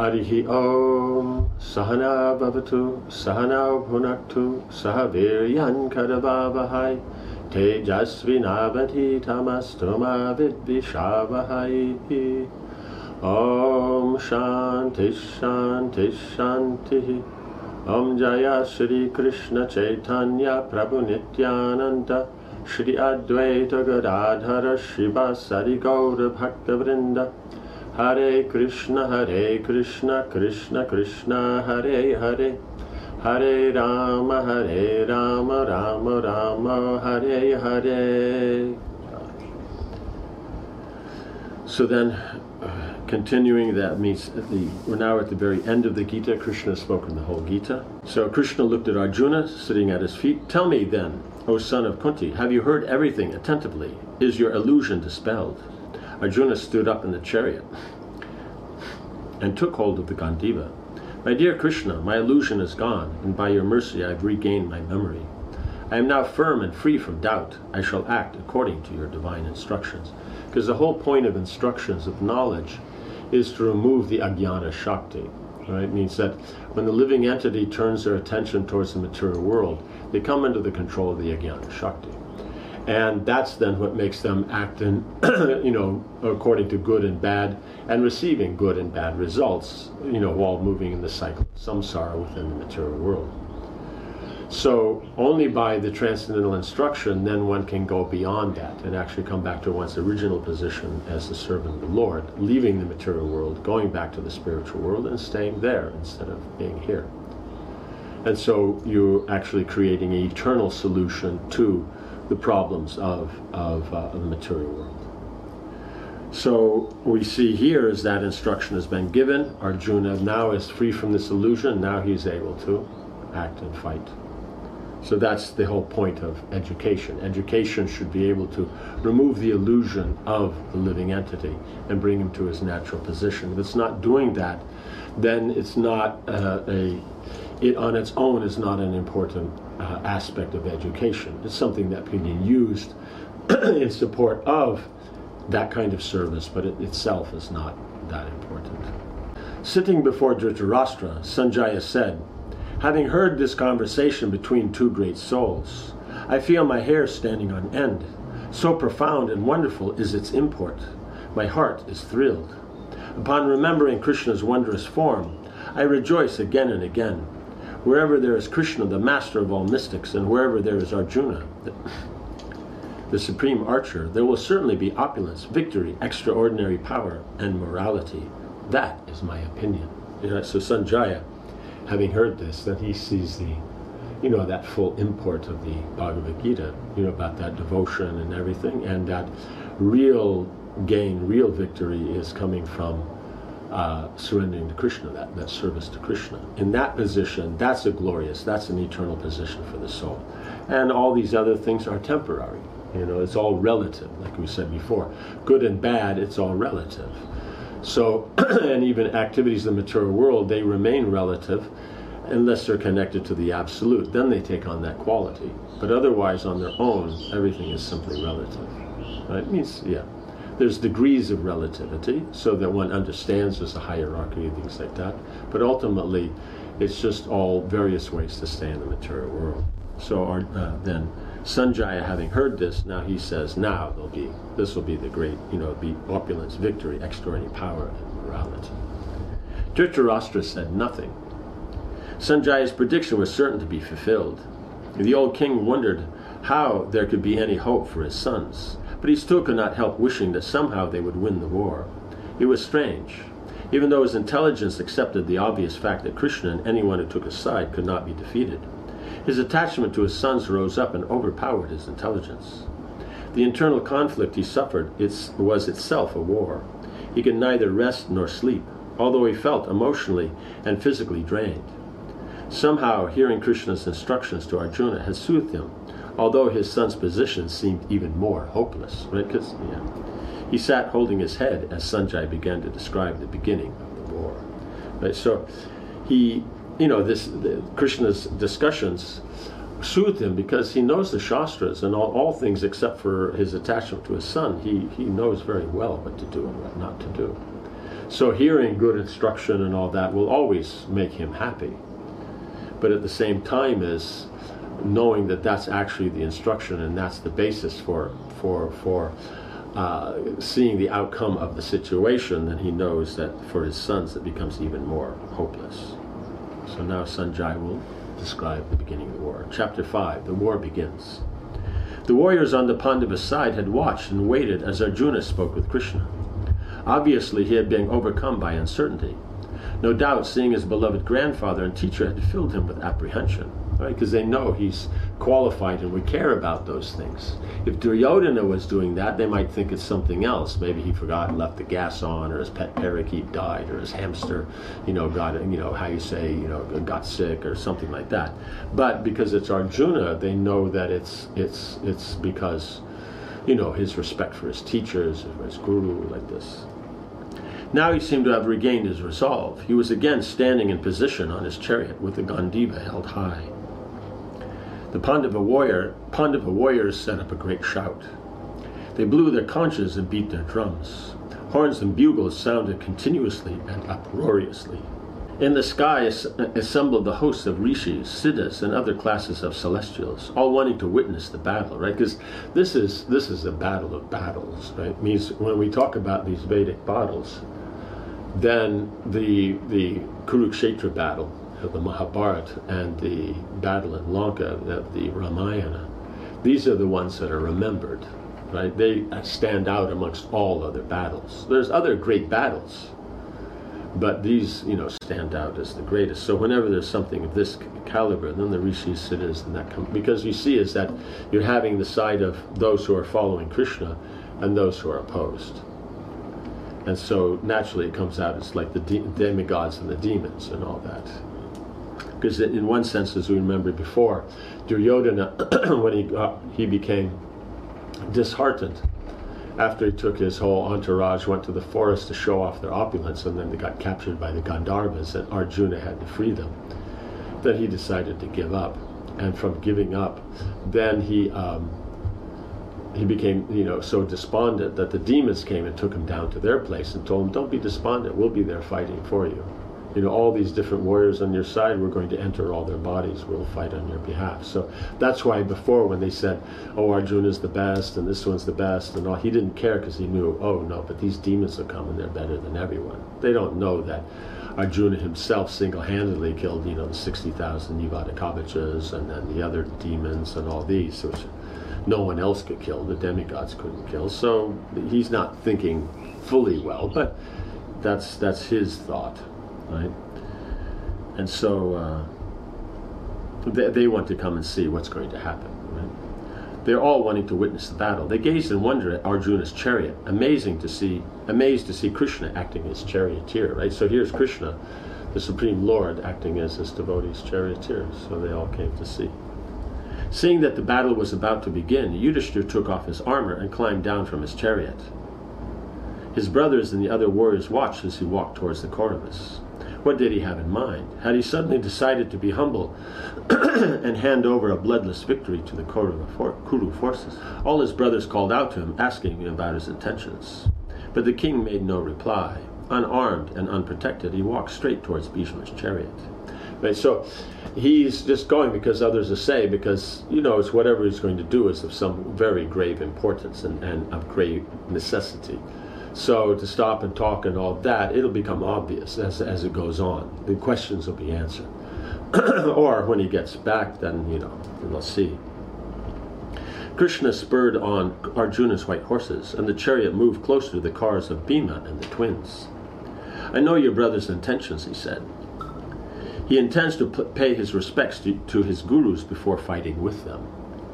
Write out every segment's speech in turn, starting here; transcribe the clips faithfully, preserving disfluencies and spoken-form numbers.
Harihi Om Sahana Bhavatu Sahana Bhunaktu Sahaviryan Kadavavahai Tejasvinavati Tamastoma Vidvishavahai. Om Shanti Shanti Shanti. Om Jaya Shri Krishna Chaitanya Prabhu Nityananda Shri Advaita Gadadhara Shivasari Gaura Bhakta Vrinda. Hare Krishna Hare Krishna Krishna Krishna Hare Hare Hare Rama Hare Rama Rama Rama Hare Hare. So then, uh, continuing, that means at the, we're now at the very end of the Gita. Krishna has spoken the whole Gita. So Krishna looked at Arjuna sitting at his feet. Tell me then, O son of Kunti, have you heard everything attentively? Is your illusion dispelled? Arjuna stood up in the chariot and took hold of the Gandiva. My dear Krishna, my illusion is gone, and by your mercy I have regained my memory. I am now firm and free from doubt. I shall act according to your divine instructions. Because the whole point of instructions of knowledge is to remove the Ajnana Shakti. Right? It means that when the living entity turns their attention towards the material world, they come under the control of the Ajnana Shakti. And that's then what makes them act in, you know, according to good and bad, and receiving good and bad results, you know, while moving in the cycle of samsara within the material world. So only by the transcendental instruction, then one can go beyond that and actually come back to one's original position as the servant of the Lord, leaving the material world, going back to the spiritual world, and staying there instead of being here. And so you're actually creating an eternal solution to the problems of, of, uh, of the material world. So we see here is that instruction has been given. Arjuna now is free from this illusion. Now he's able to act and fight. So that's the whole point of education. Education should be able to remove the illusion of the living entity and bring him to his natural position. If it's not doing that, then it's not uh, a, it on its own is not an important uh, aspect of education. It's something that can be used in support of that kind of service, but it itself is not that important. Sitting before Dhritarashtra, Sanjaya said, having heard this conversation between two great souls, I feel my hair standing on end. So profound and wonderful is its import. My heart is thrilled. Upon remembering Krishna's wondrous form, I rejoice again and again. Wherever there is Krishna, the master of all mystics, and wherever there is Arjuna, the, the supreme archer, there will certainly be opulence, victory, extraordinary power, and morality. That is my opinion. You know, so Sanjaya, having heard this, that he sees the, you know, that full import of the Bhagavad Gita, you know, about that devotion and everything, and that real gain, real victory is coming from uh, surrendering to Krishna, that, that service to Krishna. In that position, that's a glorious, that's an eternal position for the soul. And all these other things are temporary. You know, it's all relative, like we said before. Good and bad, it's all relative. So, and even activities in the material world, they remain relative unless they're connected to the absolute. Then they take on that quality. But otherwise, on their own, everything is simply relative. Right? It means, yeah, there's degrees of relativity, so that one understands there's a hierarchy and things like that. But ultimately, it's just all various ways to stay in the material world. So our, uh, then, Sanjaya, having heard this, now he says, now there'll be, this will be the great, you know, be opulence, victory, extraordinary power, and morality. Dhritarashtra said nothing. Sanjaya's prediction was certain to be fulfilled. The old king wondered how there could be any hope for his sons, but he still could not help wishing that somehow they would win the war. It was strange. Even though his intelligence accepted the obvious fact that Krishna and anyone who took his side could not be defeated, his attachment to his sons rose up and overpowered his intelligence. The internal conflict he suffered was itself a war. He could neither rest nor sleep, although he felt emotionally and physically drained. Somehow, hearing Krishna's instructions to Arjuna had soothed him, although his son's position seemed even more hopeless. Right? 'Cause, yeah. He sat holding his head as Sanjaya began to describe the beginning of the war. Right? So he, you know, this the, Krishna's discussions soothed him because he knows the Shastras and all, all things except for his attachment to his son. He, he knows very well what to do and what not to do. So hearing good instruction and all that will always make him happy. But at the same time is knowing that that's actually the instruction and that's the basis for for for uh, seeing the outcome of the situation, then he knows that for his sons it becomes even more hopeless. So now Sanjay will describe the beginning of the war. Chapter five, the war begins. The warriors on the Pandava side had watched and waited as Arjuna spoke with Krishna. Obviously he had been overcome by uncertainty. No doubt seeing his beloved grandfather and teacher had filled him with apprehension, right? Because they know he's qualified and would care about those things. If Duryodhana was doing that, they might think it's something else. Maybe he forgot and left the gas on, or his pet parakeet died, or his hamster, you know, got, you know, how you say, you know, got sick, or something like that. But because it's Arjuna, they know that it's it's it's because, you know, his respect for his teachers, his guru, like this. Now he seemed to have regained his resolve. He was again standing in position on his chariot with the Gandiva held high. The Pandava warrior, Pandava warriors set up a great shout. They blew their conches and beat their drums. Horns and bugles sounded continuously and uproariously. In the sky assembled the hosts of rishis, siddhas, and other classes of celestials, all wanting to witness the battle, right? Because this is this is a battle of battles, right? It means when we talk about these Vedic battles, then the the Kurukshetra battle of the Mahabharata and the battle in Lanka of the Ramayana, these are the ones that are remembered, right? They stand out amongst all other battles. There's other great battles, but these, you know, stand out as the greatest. So whenever there's something of this caliber, then the rishis, siddhas, and that come, because you see is that you're having the side of those who are following Krishna and those who are opposed. And so naturally it comes out as like the de demigods and the demons and all that. Because in one sense, as we remember before, Duryodhana, when he got, he became disheartened after he took his whole entourage, went to the forest to show off their opulence, and then they got captured by the Gandharvas, and Arjuna had to free them. Then he decided to give up, and from giving up, then he um, he became, you know, so despondent that the demons came and took him down to their place and told him, "Don't be despondent. We'll be there fighting for you. You know, all these different warriors on your side, we're going to enter all their bodies. We'll fight on your behalf." So that's why before when they said, "Oh, Arjuna's the best and this one's the best," and all, he didn't care because he knew, oh no, but these demons will come and they're better than everyone. They don't know that Arjuna himself single-handedly killed, you know, the sixty thousand Yuvadakavachas and then the other demons and all these, which no one else could kill. The demigods couldn't kill. So he's not thinking fully well, but that's that's his thought. Right? And so uh, they, they want to come and see what's going to happen. Right? They're all wanting to witness the battle. They gazed in wonder at Arjuna's chariot, amazing to see, amazed to see Krishna acting as charioteer. Right? So here's Krishna, the Supreme Lord, acting as his devotee's charioteer. So they all came to see. Seeing that the battle was about to begin, Yudhishthira took off his armor and climbed down from his chariot. His brothers and the other warriors watched as he walked towards the Kauravas. What did he have in mind? Had he suddenly decided to be humble and hand over a bloodless victory to the Kaurava for Kuru forces? All his brothers called out to him, asking him about his intentions. But the king made no reply. Unarmed and unprotected, he walked straight towards Bhishma's chariot. Right, so he's just going because others are saying, because, you know, it's whatever he's going to do is of some very grave importance and, and of grave necessity. So to stop and talk and all that, it'll become obvious as, as it goes on. The questions will be answered. Or when he gets back, then, you know, we'll see. Krishna spurred on Arjuna's white horses, and the chariot moved closer to the cars of Bhima and the twins. "I know your brother's intentions," he said. "He intends to pay his respects to, to his gurus before fighting with them.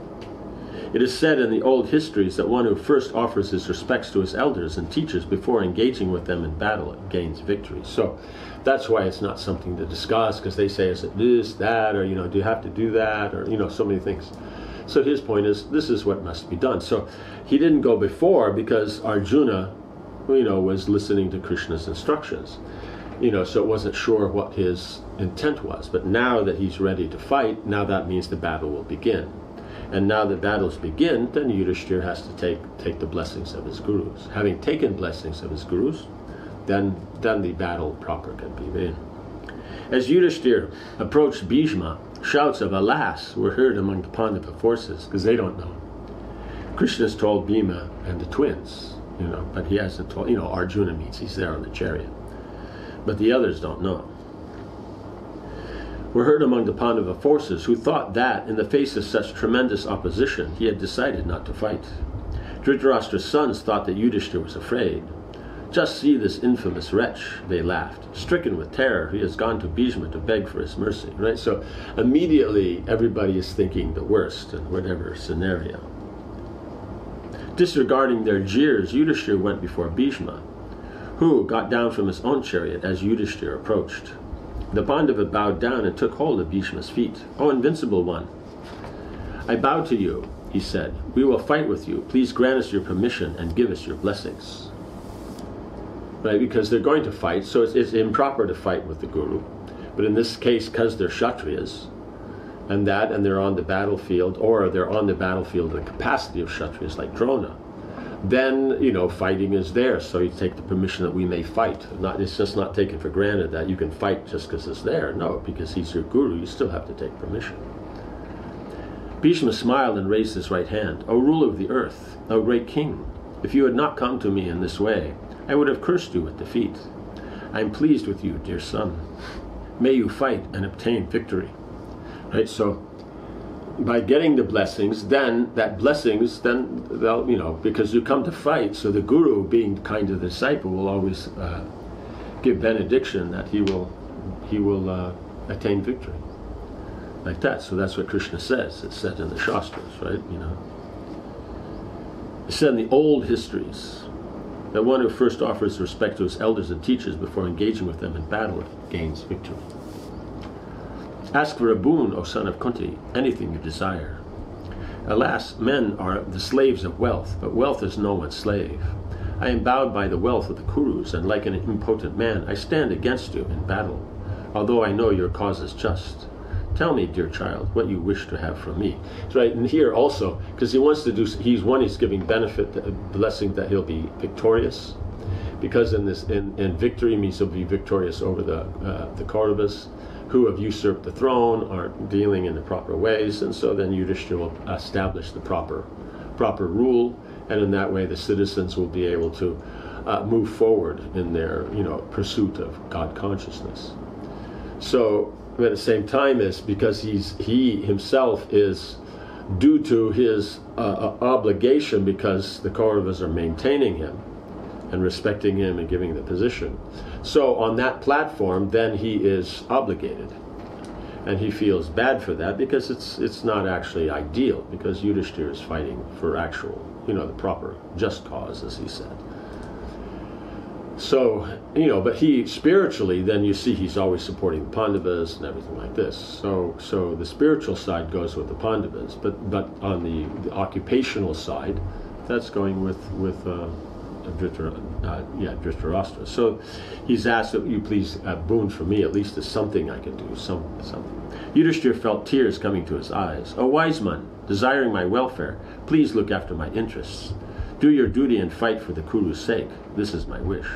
It is said in the old histories that one who first offers his respects to his elders and teachers before engaging with them in battle gains victory." So that's why it's not something to discuss, because they say, is it this, that, or, you know, do you have to do that, or, you know, so many things. So his point is, this is what must be done. So he didn't go before because Arjuna, you know, was listening to Krishna's instructions. You know, so it wasn't sure what his intent was. But now that he's ready to fight, now that means the battle will begin. And now that battles begin, then Yudhishthira has to take take the blessings of his gurus. Having taken blessings of his gurus, then, then the battle proper can begin. As Yudhishthira approached Bhishma, shouts of alas were heard among the Pandava forces, because they don't know. Krishna's told Bhima and the twins, you know, but he hasn't told, you know, Arjuna meets, he's there on the chariot. But the others don't know. Were heard among the Pandava forces, who thought that, in the face of such tremendous opposition, he had decided not to fight. Dhritarashtra's sons thought that Yudhishthira was afraid. Just see this infamous wretch, they laughed. Stricken with terror, he has gone to Bhishma to beg for his mercy. Right? So immediately everybody is thinking the worst in whatever scenario. Disregarding their jeers, Yudhishthira went before Bhishma, who got down from his own chariot as Yudhishthira approached. The Pandava bowed down and took hold of Bhishma's feet. "O invincible one, I bow to you," he said. "We will fight with you. Please grant us your permission and give us your blessings." Right, because they're going to fight, so it's, it's improper to fight with the Guru. But in this case, because they're Kshatriyas, and that, and they're on the battlefield, or they're on the battlefield in the capacity of Kshatriyas like Drona, then, you know, fighting is there, so you take the permission that we may fight. Not, it's just not taken for granted that you can fight just because it's there. No, because he's your Guru, you still have to take permission. Bhishma smiled and raised his right hand. "O ruler of the earth, O great king, if you had not come to me in this way, I would have cursed you with defeat. I am pleased with you, dear son. May you fight and obtain victory." Right, so by getting the blessings, then that blessings, then they'll, you know, because you come to fight, so the Guru, being kind to the disciple, will always uh, give benediction that he will, he will uh, attain victory. Like that. So that's what Krishna says. It's said in the Shastras, right? You know, it's said in the old histories that one who first offers respect to his elders and teachers before engaging with them in battle gains victory. Ask for a boon, O son of Kunti, anything you desire. Alas, men are the slaves of wealth, but wealth is no one's slave. I am bowed by the wealth of the Kurus, and like an impotent man, I stand against you in battle, although I know your cause is just. Tell me, dear child, what you wish to have from me. It's right, and here also, because he wants to do, he's one, he's giving benefit, a blessing that he'll be victorious, because in this, in, in victory means he'll be victorious over the uh, the Kauravas, who have usurped the throne, aren't dealing in the proper ways, and so then Yudhishthira will establish the proper, proper rule, and in that way the citizens will be able to uh, move forward in their, you know, pursuit of God consciousness. So, but at the same time, is because he's he himself is due to his uh, obligation, because the Kauravas are maintaining him and respecting him and giving the position. So on that platform, then he is obligated, and he feels bad for that, because it's it's not actually ideal, because Yudhishthira is fighting for actual, you know, the proper just cause, as he said. So, you know, but he spiritually, then you see he's always supporting the Pandavas and everything like this. So, so the spiritual side goes with the Pandavas, but but on the, the occupational side, that's going with with uh, Dhritar, uh, yeah, Dhritarashtra. So he's asked that you please uh, boon for me, at least as something I can do, some something. Yudhishthira felt tears coming to his eyes. "O wise man, desiring my welfare, please look after my interests. Do your duty and fight for the Kuru's sake. This is my wish."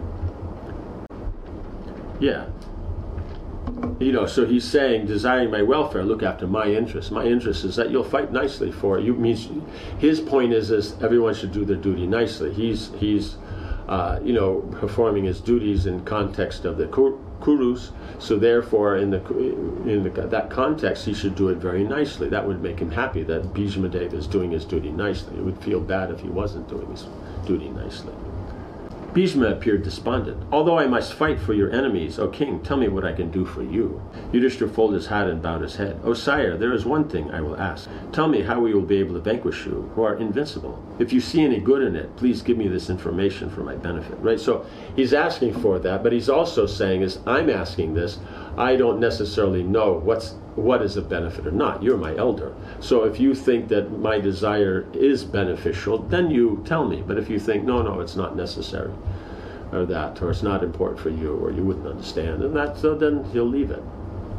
Yeah. You know, so he's saying, desiring my welfare, look after my interests. My interest is that you'll fight nicely for it. You means his point is, is everyone should do their duty nicely. He's he's uh, you know, performing his duties in context of the Kurus. So therefore, in the in the, that context, he should do it very nicely. That would make him happy that Bhishma Deva is doing his duty nicely. It would feel bad if he wasn't doing his duty nicely. Bhishma appeared despondent. "Although I must fight for your enemies, O king, tell me what I can do for you." Yudhishthira folded his hat and bowed his head. "O sire, there is one thing I will ask. Tell me how we will be able to vanquish you, who are invincible. If you see any good in it, please give me this information for my benefit." Right? So he's asking for that, but he's also saying, is I'm asking this, I don't necessarily know what's what is a benefit or not. You're my elder. So if you think that my desire is beneficial, then you tell me. But if you think, no, no, it's not necessary, or that, or it's not important for you, or you wouldn't understand, and that, so then he'll leave it.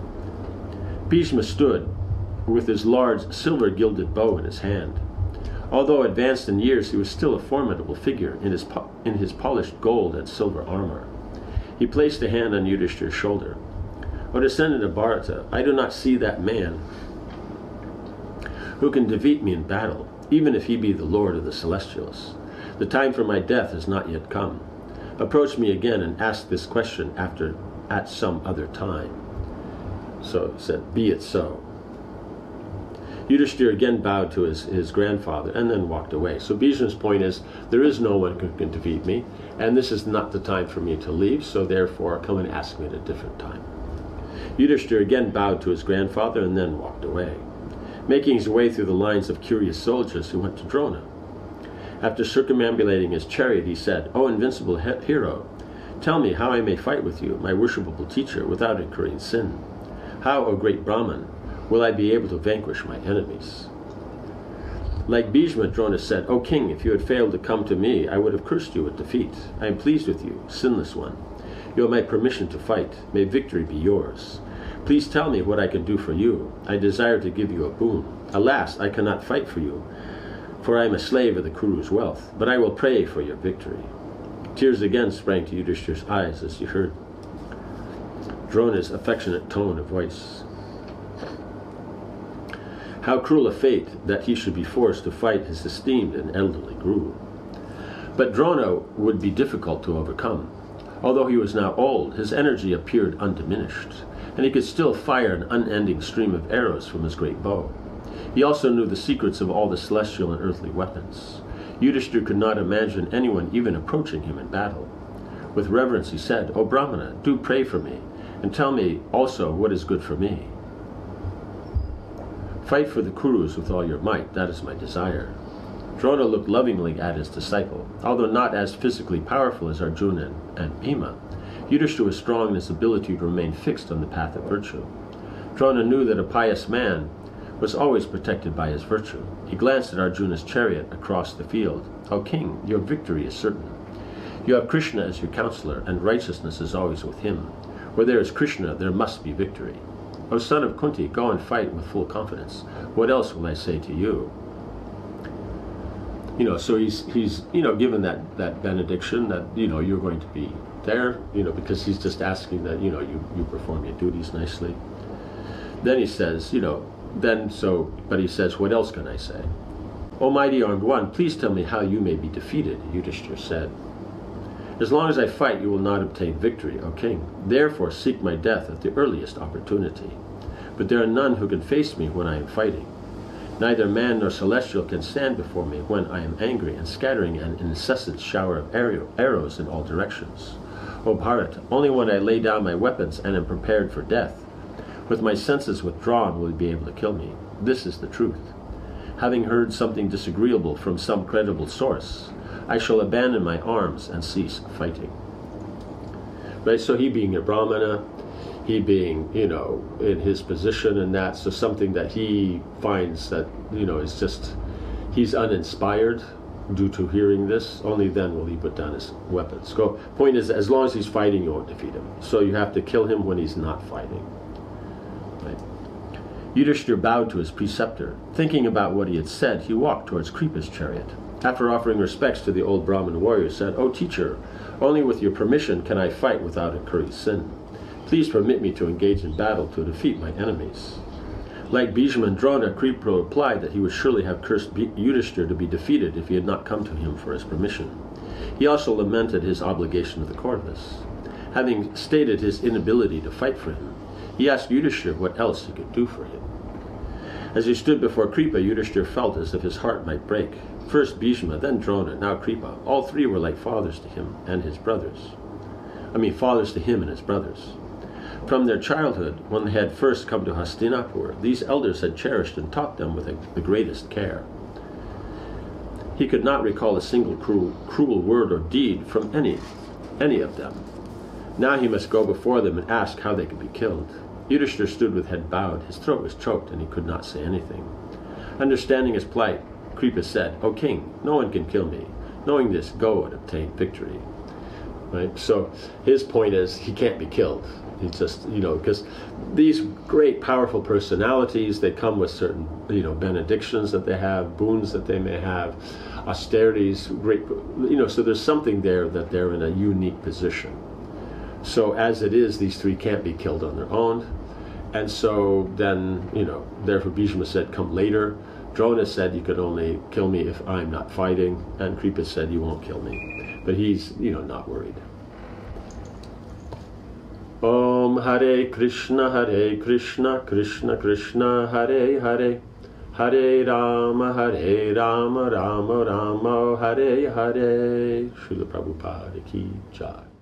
Bhishma stood with his large silver-gilded bow in his hand. Although advanced in years, he was still a formidable figure in his, po- in his polished gold and silver armor. He placed a hand on Yudhishthir's shoulder. O descendant of Bharata, I do not see that man who can defeat me in battle, even if he be the lord of the celestials. The time for my death has not yet come. Approach me again and ask this question after at some other time. So he said, be it so. Yudhishthir again bowed to his, his grandfather and then walked away. So Bhishma's point is, there is no one who can defeat me, and this is not the time for me to leave, so therefore come and ask me at a different time. Yudhishthir again bowed to his grandfather and then walked away. Making his way through the lines of curious soldiers, he went to Drona. After circumambulating his chariot, he said, O invincible he- hero, tell me how I may fight with you, my worshipable teacher, without incurring sin. How, O great Brahman, will I be able to vanquish my enemies? Like Bhishma, Drona said, O king, if you had failed to come to me, I would have cursed you with defeat. I am pleased with you, sinless one. You have my permission to fight. May victory be yours. Please tell me what I can do for you. I desire to give you a boon. Alas, I cannot fight for you, for I am a slave of the Kuru's wealth, but I will pray for your victory. Tears again sprang to Yudhishthir's eyes as he heard Drona's affectionate tone of voice. How cruel a fate that he should be forced to fight his esteemed and elderly guru. But Drona would be difficult to overcome. Although he was now old, his energy appeared undiminished, and he could still fire an unending stream of arrows from his great bow. He also knew the secrets of all the celestial and earthly weapons. Yudhishthir could not imagine anyone even approaching him in battle. With reverence he said, O Brahmana, do pray for me, and tell me also what is good for me. Fight for the Kurus with all your might, that is my desire. Drona looked lovingly at his disciple. Although not as physically powerful as Arjuna and, and Bhima, Yudhishthir was strong in his ability to remain fixed on the path of virtue. Drona knew that a pious man was always protected by his virtue. He glanced at Arjuna's chariot across the field. O king, your victory is certain. You have Krishna as your counselor, and righteousness is always with him. Where there is Krishna, there must be victory. O son of Kunti, go and fight with full confidence. What else will I say to you? You know, so he's, he's you know, given that, that benediction that, you know, you're going to be there, you know, because he's just asking that, you know, you, you perform your duties nicely. Then he says, you know, then so, but he says, what else can I say? O mighty armed one, please tell me how you may be defeated, Yudhishthir said. As long as I fight, you will not obtain victory, O king. Therefore seek my death at the earliest opportunity. But there are none who can face me when I am fighting. Neither man nor celestial can stand before me when I am angry and scattering an incessant shower of arrows in all directions. O Bharat, only when I lay down my weapons and am prepared for death, with my senses withdrawn, will you be able to kill me. This is the truth. Having heard something disagreeable from some credible source, I shall abandon my arms and cease fighting. Right, so he being a Brahmana, he being, you know, in his position and that, so something that he finds that, you know, is just, he's uninspired due to hearing this, only then will he put down his weapons. Go. Point is, as long as he's fighting, you won't defeat him. So you have to kill him when he's not fighting. Right. Yudhishthir bowed to his preceptor. Thinking about what he had said, he walked towards Kripa's chariot. After offering respects to the old Brahmin warrior, said, O teacher, only with your permission can I fight without incurring sin. Please permit me to engage in battle to defeat my enemies. Like Bhishma and Drona, Kripa replied that he would surely have cursed Yudhishthir to be defeated if he had not come to him for his permission. He also lamented his obligation to the Kauravas. Having stated his inability to fight for him, he asked Yudhishthir what else he could do for him. As he stood before Kripa, Yudhishthir felt as if his heart might break. First Bhishma, then Drona, now Kripa. All three were like fathers to him and his brothers. I mean, fathers to him and his brothers. From their childhood, when they had first come to Hastinapur, these elders had cherished and taught them with a, the greatest care. He could not recall a single cruel, cruel word or deed from any, any of them. Now he must go before them and ask how they could be killed. Yudhishthir stood with head bowed. His throat was choked and he could not say anything. Understanding his plight, Kripa said, O king, no one can kill me. Knowing this, go and obtain victory. Right? So his point is, he can't be killed. He just, you know, because these great, powerful personalities, they come with certain, you know, benedictions that they have, boons that they may have, austerities, great, you know, so there's something there that they're in a unique position. So as it is, these three can't be killed on their own. And so then, you know, therefore Bhishma said, come later. Drona said, you could only kill me if I'm not fighting. And Kripa said, you won't kill me. But he's, you know, not worried. Om Hare Krishna, Hare Krishna, Krishna Krishna, Hare Hare. Hare Rama, Hare Rama, Rama Rama, Hare Hare. Srila Prabhupada ki jai.